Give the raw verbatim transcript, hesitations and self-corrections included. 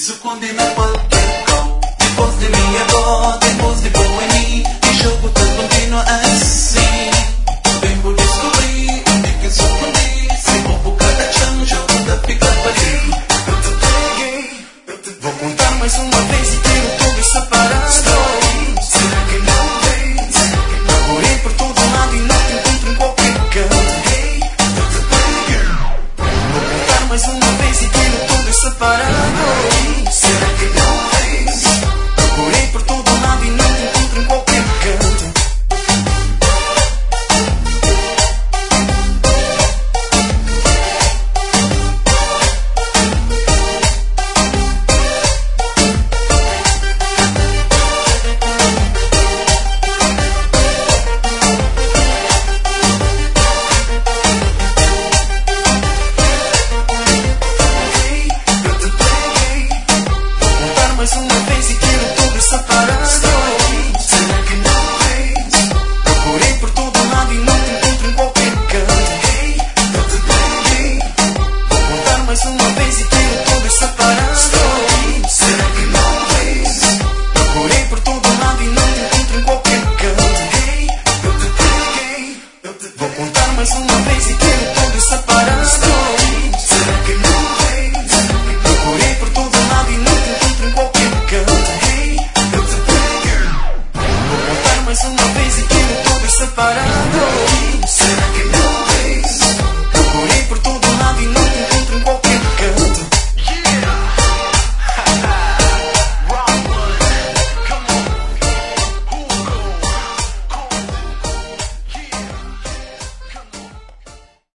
isso condena qualquer cão. Depois de minha avó, depois de bom em mim, e jogo tudo continua assim. Bem por descobrir onde que eu sou escondi. Se vou por cada chão, jogo da pica para ali. Eu te peguei, eu te vou contar mais uma vez e tiro tudo separado. Será que não vês? Procurei por todo lado e não te encontro em qualquer canto. Hey, eu te peguei. Vou contar mais uma vez e tiro tudo separado. Será que não vês? Procurei por todo lado e não te encontro em qualquer canto. Mais uma vez e tiro tudo separado. Será que não vês? Procurei por todo lado e não te encontro em qualquer canto. Hey, eu te peguei. Vou contar mais uma vez e tiro tudo separado. Será que não vês? Procurei por todo lado e não te encontro em qualquer canto. Hey, eu te peguei. Eu te vou contar mais uma vez e tiro tudo separado. Será que não vês? Procurei por todo lado e não te encontro em qualquer canto. Hey, eu te peguei. Vou contar mais uma vez e tiro tudo separado.